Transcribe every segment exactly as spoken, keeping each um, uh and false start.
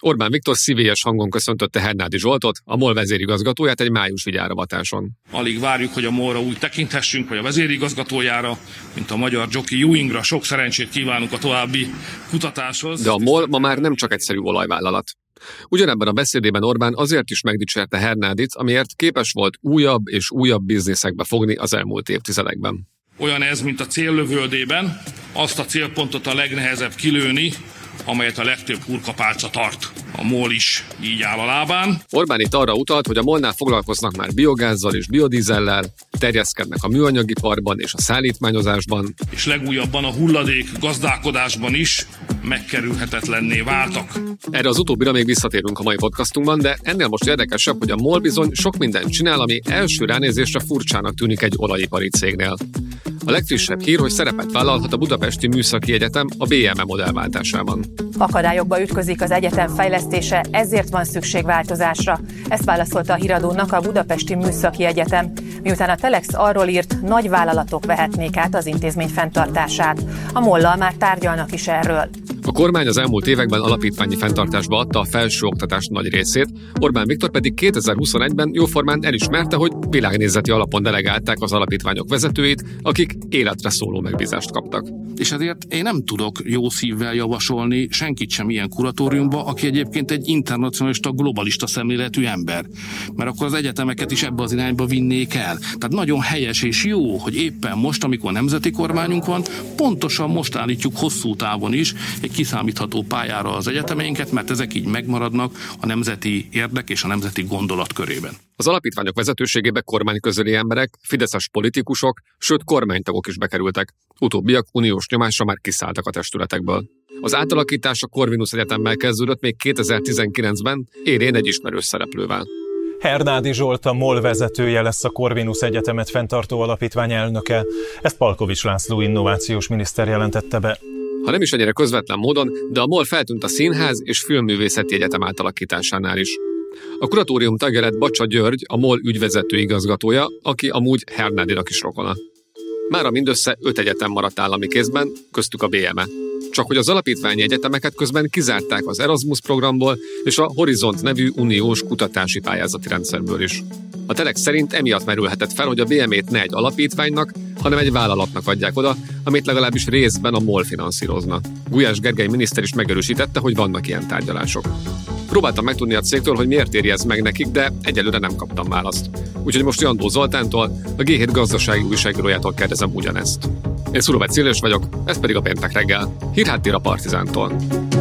Orbán Viktor szívélyes hangon köszöntötte Hernádi Zsoltot, a MOL vezérigazgatóját egy májusi gyáravatáson. Alig várjuk, hogy a MOL-ra úgy tekinthessünk, vagy a vezérigazgatójára, mint a magyar Jockey Ewingra. Sok szerencsét kívánunk a további kutatáshoz. De a MOL ma már nem csak egyszerű olajvállalat. Ugyanebben a beszédében Orbán azért is megdicsérte Hernádit, amiért képes volt újabb és újabb bizniszekbe fogni az elmúlt évtizedekben. Olyan ez, mint a céllövöldében, azt a célpontot a legnehezebb kilőni, amelyet a legtöbb hurkapálca tart. A MOL is így áll a lábán. Orbán itt arra utalt, hogy a MOL-nál foglalkoznak már biogázzal és biodízellel, terjeszkednek a műanyagiparban és a szállítmányozásban. És legújabban a hulladék gazdálkodásban is megkerülhetetlenné váltak. Erre az utóbbira még visszatérünk a mai podcastunkban, de ennél most érdekesebb, hogy a MOL bizony sok mindent csinál, ami első ránézésre furcsának tűnik egy olajipari cégnél. A legfrissebb hír, hogy szerepet vállalhat a Budapesti Műszaki Egyetem a bé em e modellváltásában. Akadályokba ütközik az egyetem fejlesztése, ezért van szükség változásra. Ezt válaszolta a híradónak a Budapesti Műszaki Egyetem, miután a Telex arról írt, nagy vállalatok vehetnék át az intézmény fenntartását. A MOL-lal már tárgyalnak is erről. A kormány az elmúlt években alapítványi fenntartásba adta a felsőoktatás nagy részét, Orbán Viktor pedig kétezer-huszonegyben jóformán elismerte, hogy világnézeti alapon delegálták az alapítványok vezetőit, akik életre szóló megbízást kaptak. És ezért én nem tudok jó szívvel javasolni senkit sem ilyen kuratóriumba, aki egyébként egy internacionalista, globalista szemléletű ember. Mert akkor az egyetemeket is ebbe az irányba vinnék el. Tehát nagyon helyes és jó, hogy éppen most, amikor nemzeti kormányunk van, pontosan most állítjuk hosszú távon is egy kiszámítható pályára az egyetemeinket, mert ezek így megmaradnak a nemzeti érdek és a nemzeti gondolat körében. Az alapítványok vezetőségébe kormányközeli emberek, fideszes politikusok, sőt kormánytagok is bekerültek. Utóbbiak uniós nyomásra már kiszálltak a testületekből. Az átalakítás a Corvinus Egyetemmel kezdődött még kétezer-tizenkilencben, érén egy ismerős szereplővel. Hernádi Zsolt, a MOL vezetője lesz a Corvinus Egyetemet fenntartó alapítvány elnöke. Ezt Palkovics László innovációs miniszter jelentette be. Ha nem is ennyire közvetlen módon, de a MOL feltűnt a Színház és Filmművészeti Egyetem átalakításánál is. A kuratórium tagja lett Bacsa György, a MOL ügyvezető igazgatója, aki amúgy Hernádinak is rokona. Mára mindössze öt egyetem maradt állami kézben, köztük a bé em e. Csak hogy az alapítványi egyetemeket közben kizárták az Erasmus programból és a Horizont nevű uniós kutatási pályázati rendszerből is. A Telex szerint emiatt merülhetett fel, hogy a bé em é-t ne egy alapítványnak, hanem egy vállalatnak adják oda, amit legalábbis részben a MOL finanszírozna. Gulyás Gergely miniszter is megerősítette, hogy vannak ilyen tárgyalások. Próbáltam megtudni a cégtől, hogy miért éri ez meg nekik, de egyelőre nem kaptam választ. Úgyhogy most Jandó Zoltántól, a gé hét gazdasági újságírójától kérdezem ugyanezt. Én Szurovec Szilős vagyok, ez pedig a Péntek reggel. Hírháttér a Partizántól.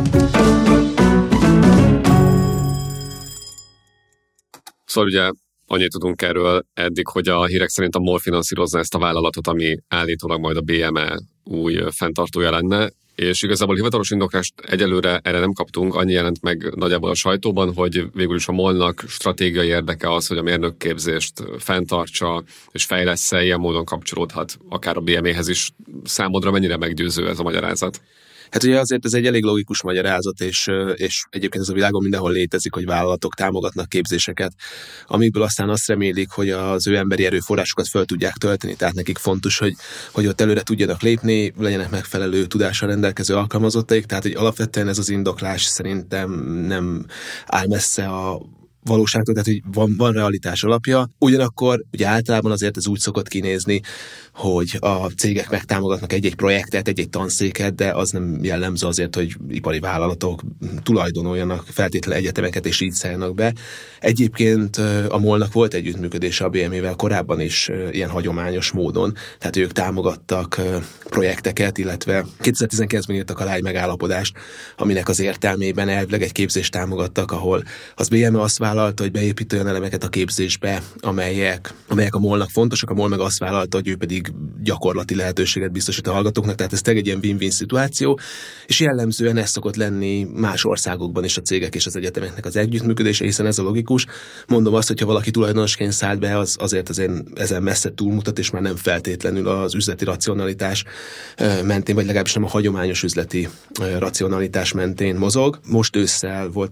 Szóval ugye annyit tudunk erről eddig, hogy a hírek szerint a MOL finanszírozna ezt a vállalatot, ami állítólag majd a bé em e új fenntartója lenne, és igazából hivatalos indoklást egyelőre erre nem kaptunk, annyi jelent meg nagyjából a sajtóban, hogy végül is a MOL-nak stratégiai érdeke az, hogy a mérnökképzést fenntartsa és fejlessze, ilyen módon kapcsolódhat akár a bé em é-hez is. Számodra mennyire meggyőző ez a magyarázat? Hát ugye azért ez egy elég logikus magyarázat, és, és egyébként ez a világon mindenhol létezik, hogy vállalatok támogatnak képzéseket, amikből aztán azt remélik, hogy az ő emberi erőforrásokat föl tudják tölteni, tehát nekik fontos, hogy, hogy ott előre tudjanak lépni, legyenek megfelelő tudással rendelkező alkalmazottaik, tehát hogy alapvetően ez az indoklás szerintem nem áll messze a valóságtól, tehát hogy van, van realitás alapja. Ugyanakkor ugye általában azért ez úgy szokott kinézni, hogy a cégek megtámogatnak egy-egy projektet, egy-egy tanszéket, de az nem jellemző azért, hogy ipari vállalatok tulajdonoljanak feltétlenül egyetemeket, és így szállnak be. Egyébként a MOL-nak volt együttműködése a bé em é-vel korábban is ilyen hagyományos módon, tehát ők támogattak projekteket, illetve kétezer-tizenkilencben írtak alá egy megállapodást, aminek az értelmében elvileg egy képzést támogattak, ahol az bé em é azt vállalta, hogy beépít olyan elemeket a képzésbe, amelyek, amelyek a MOL-nak fontosak, a MOL meg azt vállalta, hogy ő pedig gyakorlati lehetőséget biztosít a hallgatóknak, tehát ez tényleg egy ilyen win-win szituáció, és jellemzően ez szokott lenni más országokban is a cégek és az egyetemeknek az együttműködése, hiszen ez a logikus. Mondom azt, hogyha valaki tulajdonosként szállt be, az azért azért ezen messze túlmutat, és már nem feltétlenül az üzleti racionalitás mentén, vagy legalábbis nem a hagyományos üzleti racionalitás mentén mozog. Most ősszel volt egy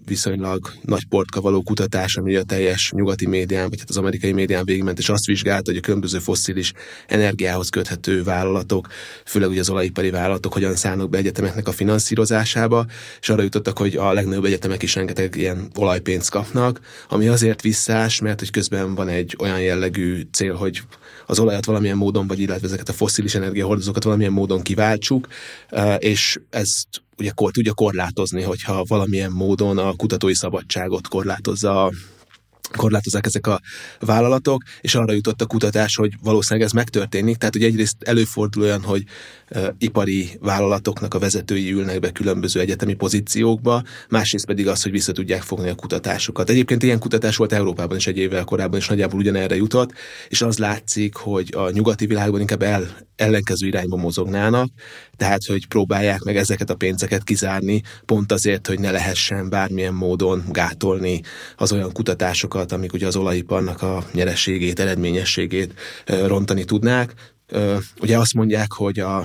viszonylag nagy portka való kutatás, ami a teljes nyugati médián, vagy hát az amerikai médián végigment, és azt vizsgálta, hogy a különböző fosszilis energiához köthető vállalatok, főleg ugye az olajipari vállalatok hogyan szállnak be egyetemeknek a finanszírozásába, és arra jutottak, hogy a legnagyobb egyetemek is rengeteg ilyen olajpénzt kapnak, ami azért visszás, mert hogy közben van egy olyan jellegű cél, hogy az olajat valamilyen módon, vagy illetve ezeket a fosszilis energiahordozókat valamilyen módon kiváltsuk, és ezt ugye kor, tudja korlátozni, hogyha valamilyen módon a kutatói szabadságot korlátozza korlátozzák ezek a vállalatok, és arra jutott a kutatás, hogy valószínűleg ez megtörténik. Tehát, hogy egyrészt előfordul olyan, hogy uh, ipari vállalatoknak a vezetői ülnek be különböző egyetemi pozíciókba, másrészt pedig az, hogy vissza tudják fogni a kutatásokat. Egyébként ilyen kutatás volt Európában is egy évvel korábban, és nagyjából ugyanerre jutott, és az látszik, hogy a nyugati világban inkább el, ellenkező irányba mozognának, tehát, hogy próbálják meg ezeket a pénzeket kizárni, pont azért, hogy ne lehessen bármilyen módon gátolni az olyan kutatásokat, amik ugye az olajiparnak a nyereségét, eredményességét rontani tudnák. Ugye azt mondják, hogy a,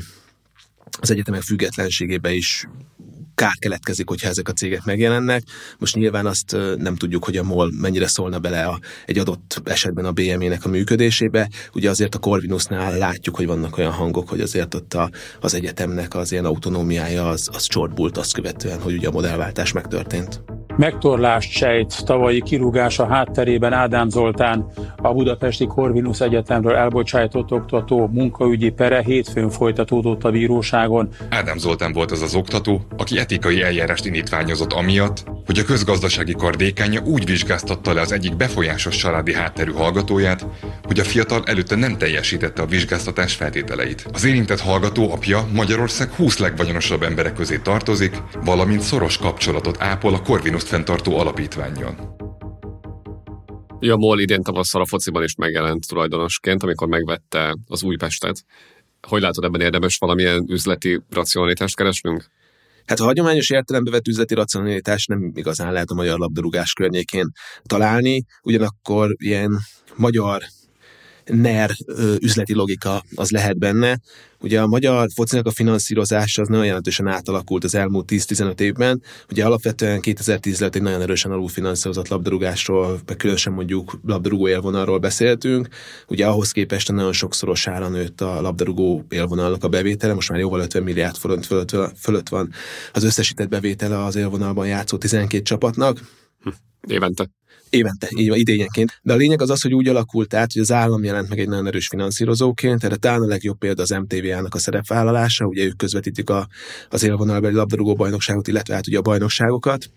az egyetemek függetlenségébe is kár keletkezik, hogyha ezek a cégek megjelennek. Most nyilván azt nem tudjuk, hogy a MOL mennyire szólna bele a, egy adott esetben a bé em é-nek a működésébe. Ugye azért a Corvinusnál látjuk, hogy vannak olyan hangok, hogy azért ott a, az egyetemnek az ilyen autonómiája az, az csorbult azt követően, hogy ugye a modellváltás megtörtént. Megtorlást sejt tavalyi kirúgása hátterében Ádám Zoltán, a Budapesti Corvinus Egyetemről elbocsájtott oktató munkaügyi pere hétfőn folytatódott a bíróságon. Ádám Zoltán volt az az oktató, aki etikai eljárást indítványozott amiatt, hogy a közgazdasági kar dékánja úgy vizsgáztatta le az egyik befolyásos családi hátterű hallgatóját, hogy a fiatal előtte nem teljesítette a vizsgáztatás feltételeit. Az érintett hallgató apja Magyarország húsz legvagyonosabb emberek közé tartozik, valamint szoros kapcsolatot ápol a Corvinust fenntartó alapítvánnyal. Ja, MOL idén tavasszal a fociban is megjelent tulajdonosként, amikor megvette az Újpestet. Hogy látod, ebben érdemes valamilyen üzleti racionalitást keresnünk? Hát a hagyományos értelembe vett üzleti racionalitást nem igazán lehet a magyar labdarúgás környékén találni, ugyanakkor ilyen magyar NER üzleti logika az lehet benne. Ugye a magyar focinak a finanszírozása az nagyon jelentősen átalakult az elmúlt tíz-tizenöt évben. Ugye alapvetően kétezer-tíz lett egy nagyon erősen alulfinanszírozott labdarúgásról, különösen mondjuk labdarúgó élvonalról beszéltünk. Ugye ahhoz képest nagyon sokszorosára nőtt a labdarúgó élvonalnak a bevétele, most már jóval ötven milliárd forint fölött, fölött van az összesített bevétele az élvonalban játszó tizenkét csapatnak. Hm. Évente. Évente, így van, idényenként. De a lényeg az az, hogy úgy alakult át, hogy az állam jelent meg egy nagyon erős finanszírozóként, erre talán a legjobb példa az em té vé á-nak a szerepvállalása, ugye ők közvetítik a, az élvonalbeli labdarúgó bajnokságot, illetve hát ugye a bajnokságokat.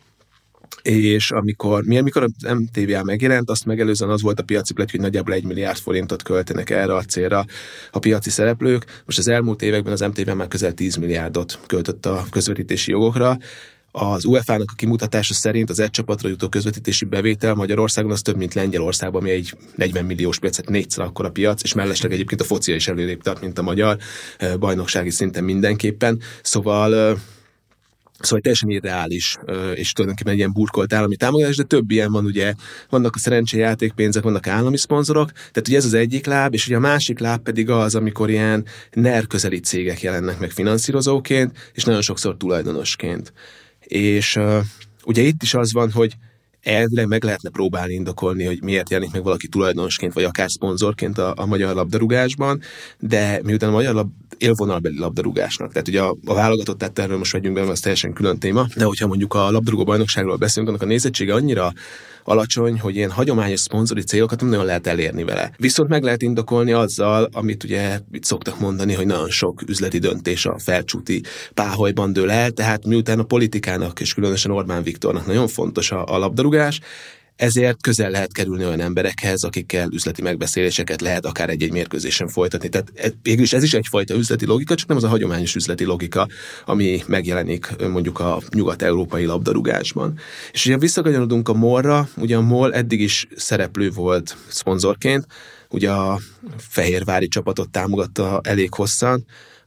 És amikor, mi, amikor az em té vé á megjelent, azt megelőzően az volt a piaci pletyka, hogy nagyjából egy milliárd forintot költenek erre a célra a piaci szereplők. Most az elmúlt években az em té vé á már közel tíz milliárdot költött a közvetítési jogokra. Az u ef á-nak a kimutatása szerint az egy csapatra jutó közvetítési bevétel Magyarországon az több, mint Lengyelországban, ami egy negyven milliós piac, tehát négyszer akkora piac, és mellesleg egyébként a focia is előrébb tart, mint a magyar bajnoksági szinten mindenképpen. Szóval Szóval teljesen irreális, és tulajdonképpen egy ilyen burkolt állami támogatás, de több ilyen van, ugye, vannak a szerencsejátékpénzek, vannak állami szponzorok, tehát ugye ez az egyik láb, és ugye a másik láb pedig az, amikor ilyen NER közeli cégek jelennek meg finanszírozóként, és nagyon sokszor tulajdonosként. És uh, ugye itt is az van, hogy elvileg meg lehetne próbálni indokolni, hogy miért jelenik meg valaki tulajdonosként, vagy akár szponzorként a, a magyar labdarúgásban, de miután a magyar lab, élvonalbeli labdarúgásnak, tehát ugye a, a válogatott, tehát erről most vegyünk be, az teljesen külön téma, de hogyha mondjuk a labdarúgó bajnokságról beszélünk, annak a nézettsége annyira alacsony, hogy ilyen hagyományos szponzori célokat nem nagyon lehet elérni vele. Viszont meg lehet indokolni azzal, amit ugye itt szoktak mondani, hogy nagyon sok üzleti döntés a felcsúti páholyban dől el, tehát miután a politikának és különösen Orbán Viktornak nagyon fontos a, a labdarúgás, ezért közel lehet kerülni olyan emberekhez, akikkel üzleti megbeszéléseket lehet akár egy-egy mérkőzésen folytatni. Tehát végülis ez is egyfajta üzleti logika, csak nem az a hagyományos üzleti logika, ami megjelenik mondjuk a nyugat-európai labdarúgásban. És ugye visszakanyarodunk a MOL-ra, ugye a MOL eddig is szereplő volt szponzorként, ugye a fehérvári csapatot támogatta elég hosszan,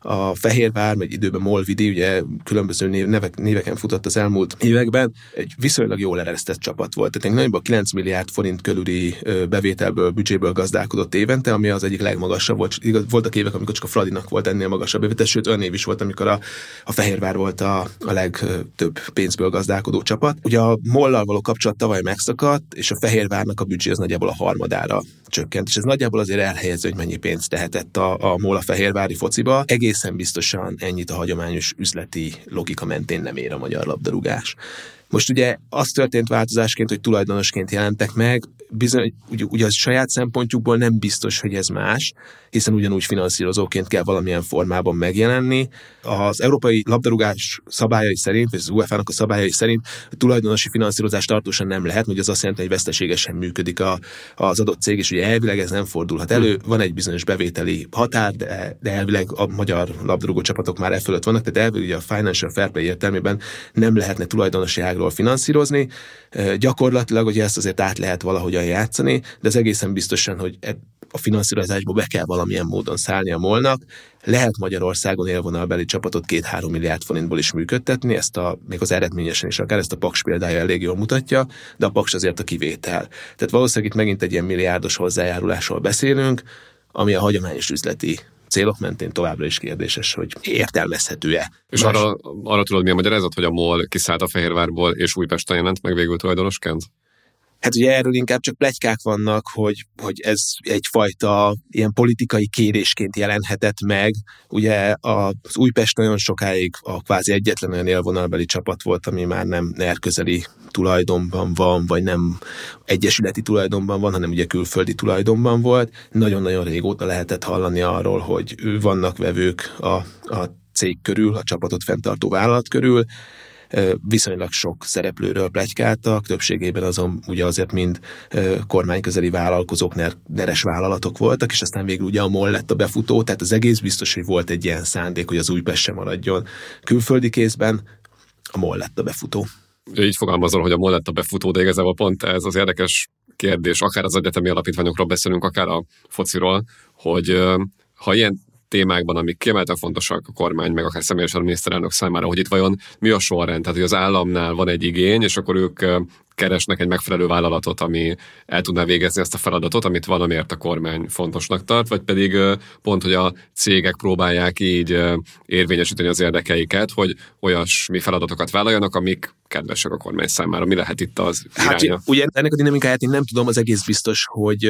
a Fehérvár, vagy időben Molvidi, ugye különböző név, nevek, néveken futott az elmúlt években, egy viszonylag jól eresztett csapat volt. Tehát nagyjából kilenc milliárd forint körüli bevételből, büdzséből gazdálkodott évente, ami az egyik legmagasabb volt. Voltak évek, amikor csak a Fradinak volt ennél magasabb bevétel, sőt olyan év is volt, amikor a, a Fehérvár volt a, a legtöbb pénzből gazdálkodó csapat. Ugye a MOL-lal való kapcsolat tavaly megszakadt, és a Fehérvárnak a büdzsé az nagyjából a harmadára csökkent, és ez nagyjából azért elhelyező, hogy mennyi pénzt tehetett a, a MOL a fehérvári fociba. Egészen biztosan ennyit a hagyományos üzleti logika mentén nem ér a magyar labdarúgás. Most ugye az történt változásként, hogy tulajdonosként jelentek meg, bizony, ugye, ugye a saját szempontjukból nem biztos, hogy ez más, hiszen ugyanúgy finanszírozóként kell valamilyen formában megjelenni. Az európai labdarúgás szabályai szerint, vagy az u e fá-nak a szabályai szerint a tulajdonosi finanszírozás tartósan nem lehet, hogy az azt jelenti, hogy veszteségesen működik a, az adott cég, és ugye elvileg ez nem fordulhat elő. Van egy bizonyos bevételi határ, de, de elvileg a magyar labdarúgó csapatok már e fölött vannak, tehát elvileg ugye a Financial Fair Play értelmében nem lehetne tulajdonosi ágról finanszírozni. Gyakorlatilag ugye ezt azért át lehet valahogyan játszani, de ez egészen biztosan, hogy a finanszírozásba be kell valamilyen módon szállni a MOL-nak. Lehet Magyarországon élvonalbeli csapatot két-három milliárd forintból is működtetni, ezt a, még az eredményesen is akár ezt a Paks példája elég jól mutatja, de a Paks azért a kivétel. Tehát valószínűleg itt megint egy ilyen milliárdos hozzájárulásról beszélünk, ami a hagyományos üzleti célok mentén továbbra is kérdéses, hogy értelmezhető-e. És Más... arra, arra tudod, mi a magyarázat, hogy a MOL kiszállt a Fehérvárból, és Újpesten jelent meg végül tulajdonosként? Hát ugye erről inkább csak pletykák vannak, hogy, hogy ez egyfajta ilyen politikai kérésként jelenhetett meg. Ugye az Újpest nagyon sokáig a kvázi egyetlen olyan élvonalbeli csapat volt, ami már nem en e er közeli tulajdonban van, vagy nem egyesületi tulajdonban van, hanem ugye külföldi tulajdonban volt. Nagyon-nagyon régóta lehetett hallani arról, hogy vannak vevők a, a cég körül, a csapatot fenntartó vállalat körül. Viszonylag sok szereplőről pletykáltak, többségében azon ugye azért mind kormányközeli vállalkozók, neres vállalatok voltak, és aztán végül ugye a MOL lett a befutó, tehát az egész biztos, hogy volt egy ilyen szándék, hogy az Újpest sem maradjon külföldi kézben, a MOL lett a befutó. Így fogalmazol, hogy a MOL lett a befutó, de igazából pont ez az érdekes kérdés, akár az egyetemi alapítványokról beszélünk, akár a fociról, hogy ha ilyen témákban, amik kiemelten fontosak a kormány, meg akár személyesen a miniszterelnök számára, hogy itt vajon mi a sorrend, tehát hogy az államnál van egy igény, és akkor ők keresnek egy megfelelő vállalatot, ami el tudná végezni ezt a feladatot, amit valamiért a kormány fontosnak tart, vagy pedig pont, hogy a cégek próbálják így érvényesíteni az érdekeiket, hogy olyasmi feladatokat vállaljanak, amik kedvesek a kormány számára. Mi lehet itt az iránya? Hát ugye ennek a dinamikáját én nem tudom, az egész biztos, hogy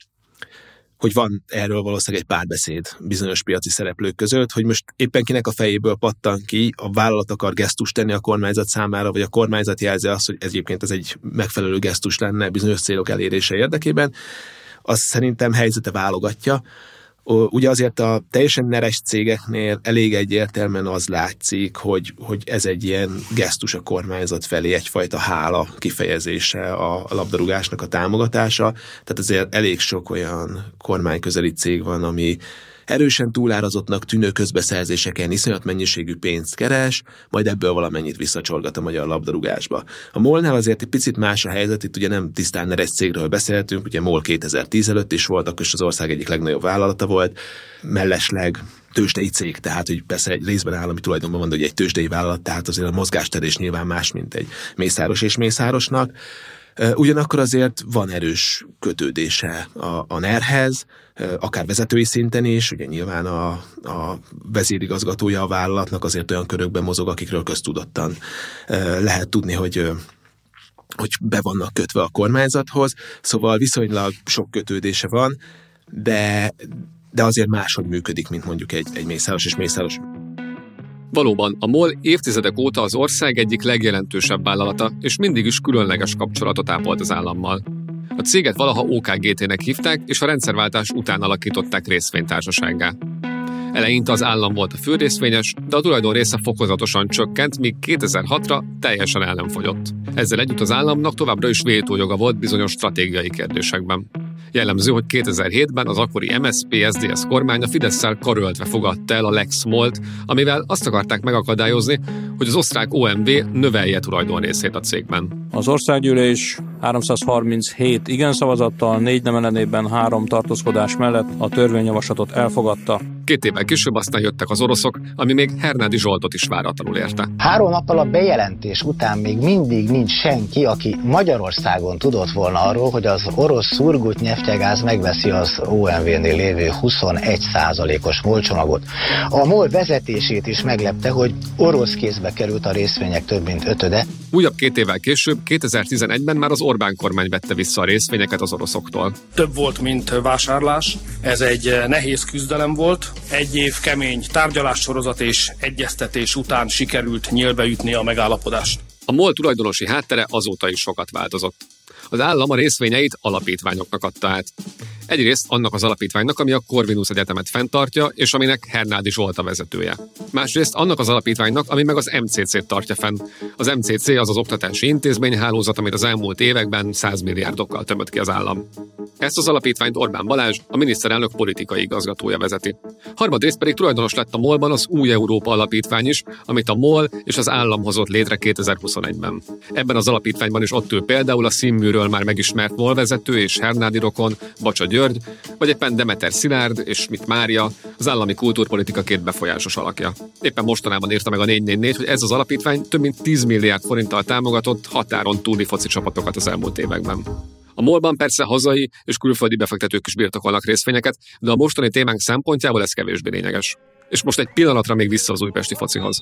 hogy van erről valószínűleg egy párbeszéd bizonyos piaci szereplők között, hogy most éppen kinek a fejéből pattan ki, a vállalat akar gesztust tenni a kormányzat számára, vagy a kormányzat jelzi azt, hogy ez egyébként ez egy megfelelő gesztus lenne bizonyos célok elérése érdekében, az szerintem helyzete válogatja. Ugye azért a teljesen neres cégeknél elég egyértelműen az látszik, hogy, hogy ez egy ilyen gesztus a kormányzat felé, egyfajta hála kifejezése a, a labdarúgásnak a támogatása. Tehát azért elég sok olyan kormányközeli cég van, ami erősen túlárazottnak tűnő közbeszerzéseken iszonyat mennyiségű pénzt keres, majd ebből valamennyit visszacsorgat a magyar labdarúgásba. A MOL-nál azért egy picit más a helyzet, itt ugye nem tisztán neres cégről beszéltünk, ugye MOL kétezer-tíz előtt is volt, akkor is az ország egyik legnagyobb vállalata volt, mellesleg tőzsdei cég, tehát hogy persze egy részben állami tulajdonban van, de ugye egy tőzsdei vállalat, tehát azért a mozgásterés nyilván más, mint egy Mészáros és Mészárosnak. Ugyanakkor azért van erős kötődése a, a en e er-hez, akár vezetői szinten is, ugye nyilván a, a vezérigazgatója a vállalatnak azért olyan körökben mozog, akikről köztudottan lehet tudni, hogy hogy be vannak kötve a kormányzathoz, szóval viszonylag sok kötődése van, de, de azért máshogy működik, mint mondjuk egy, egy Mészáros és Mészáros. Valóban, a MOL évtizedek óta az ország egyik legjelentősebb vállalata, és mindig is különleges kapcsolatot ápolt az állammal. A céget valaha o ká gé té-nek hívták, és a rendszerváltás után alakították részvénytársasággá. Eleinte az állam volt a fő részvényes, de a tulajdon része fokozatosan csökkent, míg kétezer-hatra teljesen el nem fogyott. Ezzel együtt az államnak továbbra is vétójoga volt bizonyos stratégiai kérdésekben. Jellemző, hogy kétezer-hétben az akkori em es zé pé es zé es kormány a Fidesszel karöltve fogadta el a Lex MOL-t, amivel azt akarták megakadályozni, hogy az osztrák o em vé növelje tulajdonrészét a cégben. Az országgyűlés háromszázharminchét igen szavazattal, négy nem ellenében három tartózkodás mellett a törvényjavaslatot elfogadta. Két évvel később aztán jöttek az oroszok, ami még Hernádi Zsoltot is váratlanul érte. Három nappal a bejelentés után még mindig nincs senki, aki Magyarországon tudott volna arról, hogy az orosz Szurgut nyeftyegáz megveszi az o em vé-nél lévő huszonegy százalékos molcsomagot. A MOL vezetését is meglepte, hogy orosz kézbe került a részvények több mint ötöde. Újabb két évvel később, kétezer-tizenegyben már az Orbán kormány vette vissza a részvényeket az oroszoktól. Több volt, mint vásárlás. Ez egy nehéz küzdelem volt. Egy év kemény tárgyalássorozat és egyeztetés után sikerült nyílbeütni a megállapodást. A MOL tulajdonosi háttere azóta is sokat változott. Az állam a részvényeit alapítványoknak adta át. Egyrészt annak az alapítványnak, ami a Corvinus Egyetemet fenntartja, és aminek Hernádi Zsolt a vezetője. Másrészt annak az alapítványnak, ami meg az em cé cét tartja fenn. Az em cé cé az az oktatási intézményhálózat, amit az elmúlt években száz milliárdokkal tömött ki az állam. Ezt az alapítványt Orbán Balázs, a miniszterelnök politikai igazgatója vezeti. Harmadrészt pedig tulajdonos lett a MOL-ban az Új Európa Alapítvány is, amit a MOL és az állam hozott létre kétezer-huszonegyben. Ebben az alapítványban is ott ül például a színműről már megismert MOL vezető és Hernádi rokon, Bacsa György, vagy éppen Demeter Szilárd és Schmidt Mária, az állami kultúrpolitika két befolyásos alakja. Éppen mostanában írta meg a négy négy négy, hogy ez az alapítvány több mint tíz milliárd forinttal támogatott határon túli foci csapatokat az elmúlt években. A MOL-ban persze hazai és külföldi befektetők is birtokolnak részvényeket, de a mostani témánk szempontjából ez kevésbé lényeges. És most egy pillanatra még vissza az újpesti focihoz.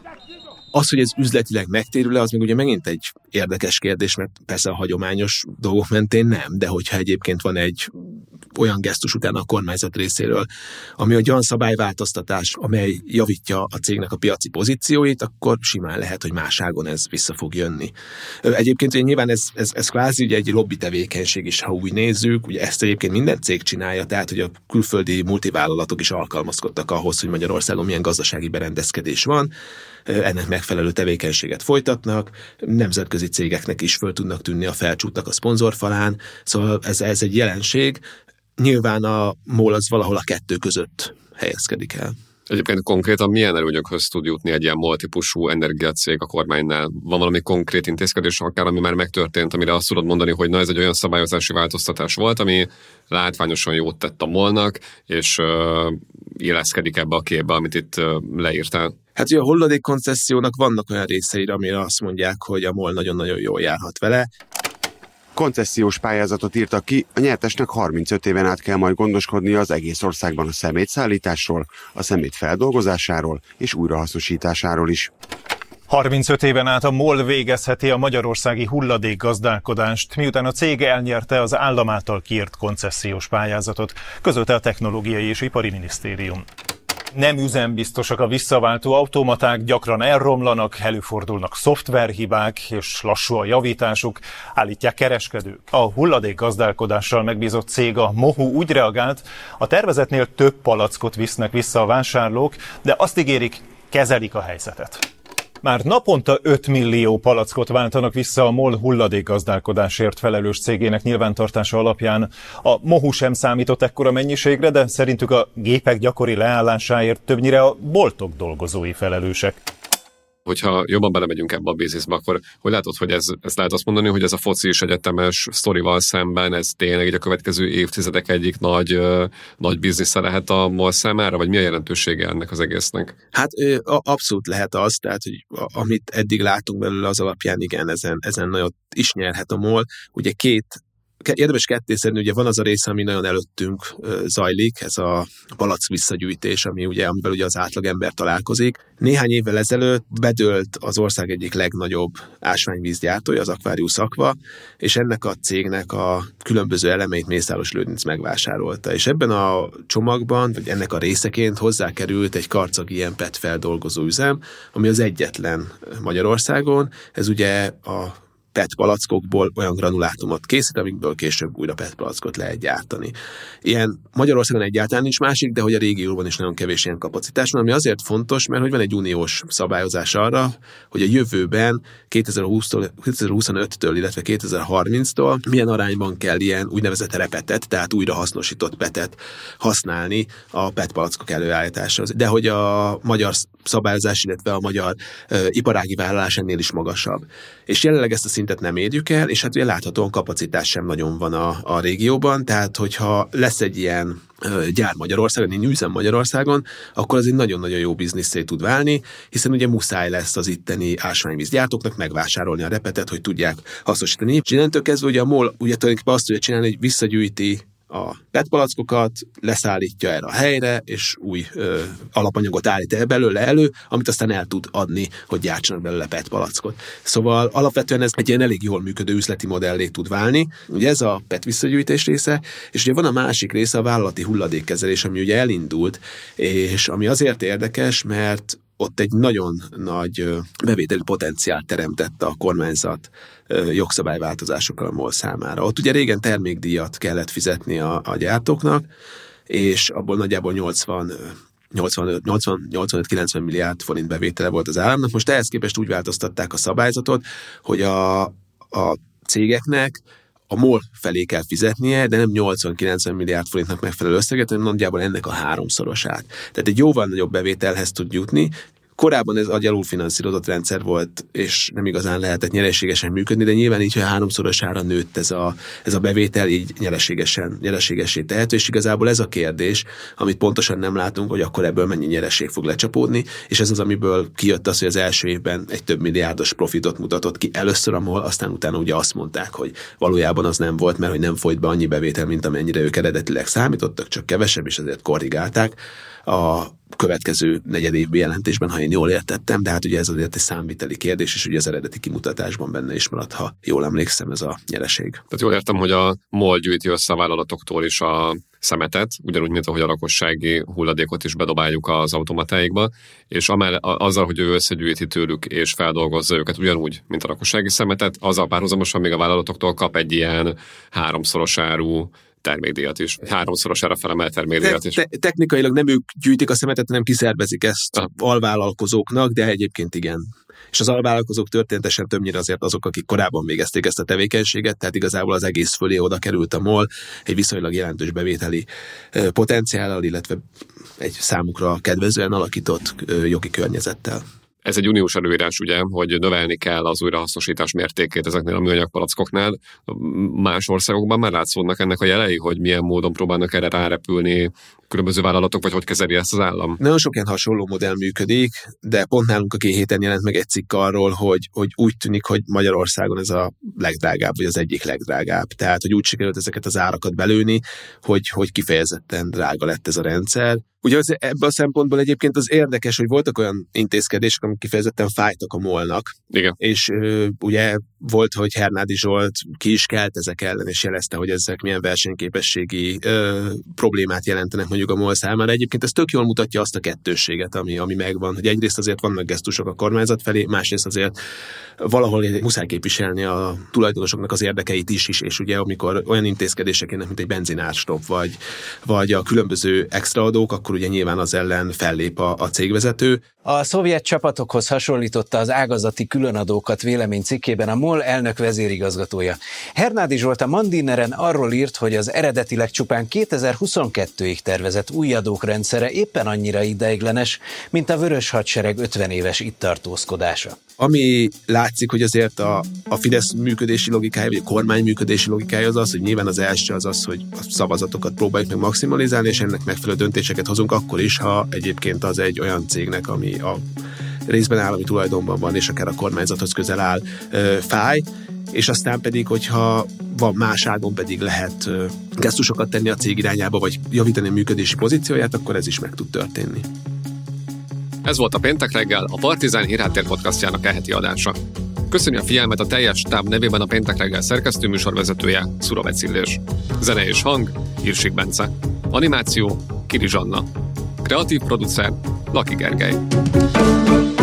Az, hogy ez üzletileg megtérül-e, az még ugye megint egy érdekes kérdés, mert persze a hagyományos dolgok mentén nem, de hogyha egyébként van egy olyan gesztus utána a kormányzat részéről, ami egy olyan szabályváltoztatás, amely javítja a cégnek a piaci pozícióit, akkor simán lehet, hogy más ágon ez vissza fog jönni. Egyébként ugye nyilván ez, ez, ez kvázi ugye egy lobby tevékenység is, ha úgy nézzük, ugye ezt egyébként minden cég csinálja, tehát hogy a külföldi multivállalatok is alkalmazkodtak ahhoz, hogy Magyarországon milyen gazdasági berendezkedés van, ennek megfelelő tevékenységet folytatnak, nemzetközi cégeknek is föl tudnak tűnni a felcsútnak a szponzorfalán, szóval ez, ez egy jelenség. Nyilván a MOL az valahol a kettő között helyezkedik el. Egyébként konkrétan milyen előnyökhöz tud jutni egy ilyen MOL-típusú energiacég a kormánynál? Van valami konkrét intézkedés akár, ami már megtörtént, amire azt tudod mondani, hogy na ez egy olyan szabályozási változtatás volt, ami látványosan jót tett a MOL-nak, és uh, illeszkedik ebbe a képbe, amit itt uh, leírtál? Hát ugye a hulladékkoncessziónak vannak olyan részeire, amire azt mondják, hogy a MOL nagyon-nagyon jól járhat vele. Koncessziós pályázatot írtak ki, a nyertesnek harmincöt éven át kell majd gondoskodnia az egész országban a szemétszállításról, a szemét feldolgozásáról és újrahasznosításáról is. harmincöt éven át a MOL végezheti a magyarországi hulladékgazdálkodást, miután a cég elnyerte az állam által kiírt koncessziós pályázatot, közölte a Technológiai és Ipari Minisztérium. Nem üzembiztosak a visszaváltó automaták, gyakran elromlanak, előfordulnak szoftverhibák és lassú a javításuk, állítják kereskedők. A hulladékgazdálkodással megbízott cég, a Mohu úgy reagált, a tervezetnél több palackot visznek vissza a vásárlók, de azt ígérik, kezelik a helyzetet. Már naponta öt millió palackot váltanak vissza a MOL hulladékgazdálkodásért felelős cégének nyilvántartása alapján. A Mohu sem számított ekkora mennyiségre, de szerintük a gépek gyakori leállásáért többnyire a boltok dolgozói felelősek. Hogyha jobban belemegyünk ebbe a bizniszbe, akkor hogy látod, hogy ez, ez lehet azt mondani, hogy ez a foci és egyetemes sztorival szemben ez tényleg így a következő évtizedek egyik nagy, nagy biznisze lehet a MOL számára, vagy mi a jelentősége ennek az egésznek? Hát abszolút lehet az, tehát hogy amit eddig látunk belőle, az alapján igen, ezen, ezen nagyot is nyerhet a MOL. Ugye két Érdemes kettészedni, ugye van az a része, ami nagyon előttünk zajlik, ez a palack visszagyűjtés, ami ugye, amivel ugye az átlagember találkozik. Néhány évvel ezelőtt bedőlt az ország egyik legnagyobb ásványvízgyártója, az Aquarius Aqua, és ennek a cégnek a különböző elemeit Mészáros Lőrinc megvásárolta. És ebben a csomagban, vagy ennek a részeként hozzákerült egy karcagi ilyen pé e té feldolgozó üzem, ami az egyetlen Magyarországon. Ez ugye a pé e té palackokból olyan granulátumot készít, amikből később újra pé e té palackot lehet gyártani. Ilyen Magyarországon egyáltalán nincs másik, de hogy a régióban is nagyon kevés ilyen kapacitás van, ami azért fontos, mert hogy van egy uniós szabályozás arra, hogy a jövőben kétezer-huszonöttől, illetve kétezer-harminctól milyen arányban kell ilyen úgynevezett repetet, tehát újrahasznosított pé e té-t használni a pé e té palackok előállításához. De hogy a magyar szabályozás, illetve a magyar uh, iparági vállalás ennél is magasabb. És jelenleg ezt a szintet nem érjük el, és hát ugye láthatóan kapacitás sem nagyon van a, a régióban, tehát hogyha lesz egy ilyen ö, gyár Magyarországon, egy üzem Magyarországon, akkor az egy nagyon-nagyon jó bizniszé tud válni, hiszen ugye muszáj lesz az itteni ásványvízgyártóknak megvásárolni a repetet, hogy tudják hasznosítani. És innentől kezdve ugye a MOL ugye tulajdonképpen azt tudja csinálni, hogy visszagyűjti a pé é té palackokat, leszállítja erre a helyre, és új ö, alapanyagot állít el belőle elő, amit aztán el tud adni, hogy gyártsanak belőle pé é té palackot. Szóval alapvetően ez egy ilyen elég jól működő üzleti modellé tud válni. Ugye ez a pé é té visszagyűjtés része, és ugye van a másik része, a vállalati hulladékkezelés, ami ugye elindult, és ami azért érdekes, mert ott egy nagyon nagy bevételi potenciált teremtett a kormányzat jogszabályváltozásokkal a MOL számára. Ott ugye régen termékdíjat kellett fizetni a, a gyártóknak, és abból nagyjából nyolcvan nyolcvanöt-kilencven milliárd forint bevétele volt az államnak. Most ehhez képest úgy változtatták a szabályzatot, hogy a, a cégeknek a MOL felé kell fizetnie, de nem nyolcvan-kilencven milliárd forintnak megfelelő összeget, hanem nagyjából ennek a háromszorosát. Tehát egy jóval nagyobb bevételhez tud jutni. Korábban ez egy alulfinanszírozott rendszer volt, és nem igazán lehetett nyereségesen működni, de nyilván így, hogy háromszorosára nőtt ez a, ez a bevétel, így nyereségesen, nyereségessé tehető, és igazából ez a kérdés, amit pontosan nem látunk, hogy akkor ebből mennyi nyereség fog lecsapódni, és ez az, amiből kijött az, hogy az első évben egy több milliárdos profitot mutatott ki először a MOL, aztán utána ugye azt mondták, hogy valójában az nem volt, mert hogy nem folyt be annyi bevétel, mint amennyire ők eredetileg számítottak, csak kevesebb, és ezért korrigálták a következő negyedévbi jelentésben, ha én jól értettem, de hát ugye ez azért egy számviteli kérdés, és ugye az eredeti kimutatásban benne is maradt, ha jól emlékszem, ez a nyereség. Tehát jól értem, hogy a MOL gyűjti össze a vállalatoktól is a szemetet, ugyanúgy, mint ahogy a lakossági hulladékot is bedobáljuk az automatáikba, és amell- azzal, hogy ő összegyűjti tőlük és feldolgozza őket ugyanúgy, mint a lakossági szemetet, azzal párhuzamosan még a vállalatoktól kap egy ilyen háromszoros áru termékdíjat is. Háromszorosára felemelt termékdíjat is. Te- te- technikailag nem ők gyűjtik a szemetet, hanem kiszervezik ezt ah. alvállalkozóknak, de egyébként igen. És az alvállalkozók történetesen többnyire azért azok, akik korábban végezték ezt a tevékenységet, tehát igazából az egész fölé oda került a MOL egy viszonylag jelentős bevételi potenciállal, illetve egy számukra kedvezően alakított jogi környezettel. Ez egy uniós előírás, ugye, hogy növelni kell az újrahasznosítás mértékét ezeknél a műanyag palackoknál. Más országokban már látszódnak ennek a jelei, hogy milyen módon próbálnak erre rárepülni különböző vállalatok, vagy hogy kezeli ezt az állam? Nagyon sok ilyen hasonló modell működik, de pont nálunk a két héten jelent meg egy cikk arról, hogy, hogy úgy tűnik, hogy Magyarországon ez a legdrágább, vagy az egyik legdrágább. Tehát, hogy úgy sikerült ezeket az árakat belőni, hogy, hogy kifejezetten drága lett ez a rendszer. Ugye az, ebből a szempontból egyébként az érdekes, hogy voltak olyan intézkedések, amik kifejezetten fájtak a MOL-nak. Igen. És ö, ugye volt, hogy Hernádi Zsolt ki is kelt ezek ellen, és jelezte, hogy ezek milyen versenyképességi ö, problémát jelentenek mondjuk a MOL számára. Egyébként ez tök jól mutatja azt a kettősséget, ami, ami megvan, hogy egyrészt azért vannak gesztusok a kormányzat felé, másrészt azért valahol muszáj képviselni a tulajdonosoknak az érdekeit is, is és ugye amikor olyan intézkedések jönnek, mint egy benzinárstop, vagy, vagy a különböző extraadók, akkor ugye nyilván az ellen fellép a, a cégvezető. A szovjet csapatokhoz hasonlította az ágazati különadókat véleménycikkében a MOL elnök vezérigazgatója. Hernádi Zsolt a Mandineren arról írt, hogy az eredetileg csupán kétezer-huszonkettőig tervezett új adók rendszere éppen annyira ideiglenes, mint a Vörös Hadsereg ötven éves itt tartózkodása. Ami látszik, hogy azért a, a Fidesz működési logikája, vagy a kormány működési logikája az az, hogy nyilván az első az az, hogy a szavazatokat próbáljuk meg maximalizálni, és ennek megfelelő döntéseket hozunk akkor is, ha egyébként az egy olyan cégnek, ami a részben állami tulajdonban van, és akár a kormányzathoz közel áll, fáj, és aztán pedig, hogyha van más ágon pedig lehet gesztusokat tenni a cég irányába, vagy javítani a működési pozícióját, akkor ez is meg tud történni. Ez volt a Péntek reggel, a Partizán Hírháttér podcastjának e heti adása. Köszönjük a figyelmet a teljes stáb nevében a Péntek reggel szerkesztő műsorvezetője, Szurovec Illés. Zene és hang, Hirsik Bence. Animáció, Kiri Zsanna. Kreatív producer, Laki Gergely.